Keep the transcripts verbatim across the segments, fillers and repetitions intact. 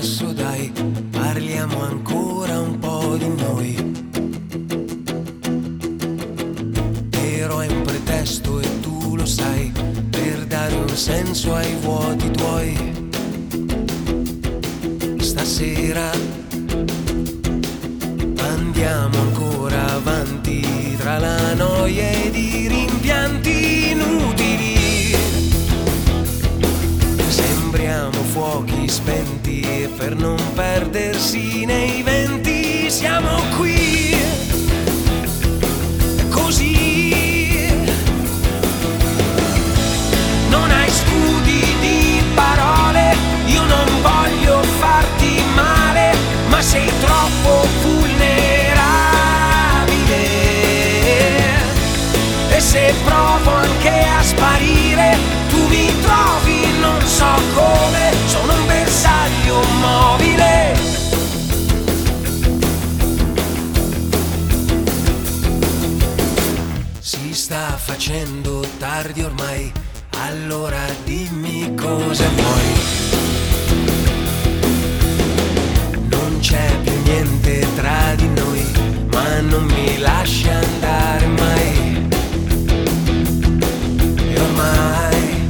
passo, dai, parliamo ancora un po' di noi. Però è un pretesto e tu lo sai, per dare un senso ai vuoti tuoi. Stasera andiamo ancora avanti tra la noia ed i rimpianti inutili. Sembriamo fuochi spenti e per non perdersi nei venti siamo qui. Così non hai scudi di parole, io non voglio farti male, ma sei troppo vulnerabile. E se provo anche a sparire, tu mi trovi non so come, sono un bersaglio mobile. Si sta facendo tardi ormai, allora dimmi cosa vuoi. Non c'è più niente tra di noi, ma non mi lasci andare mai. E ormai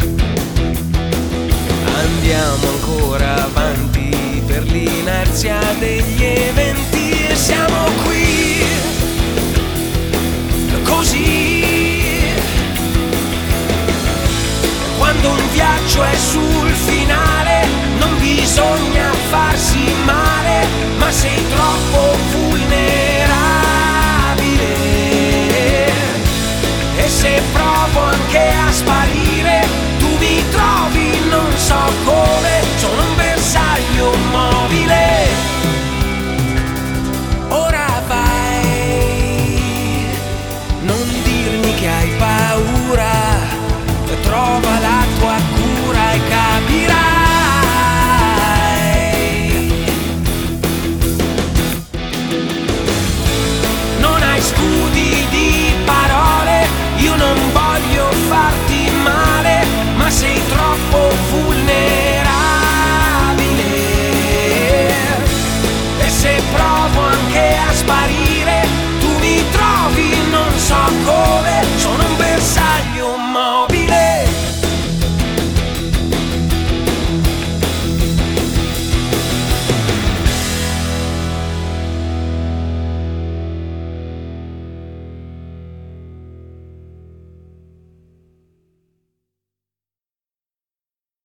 andiamo ancora avanti per l'inerzia degli eventi e siamo qui. Così quando un viaggio è sul finale non bisogna farsi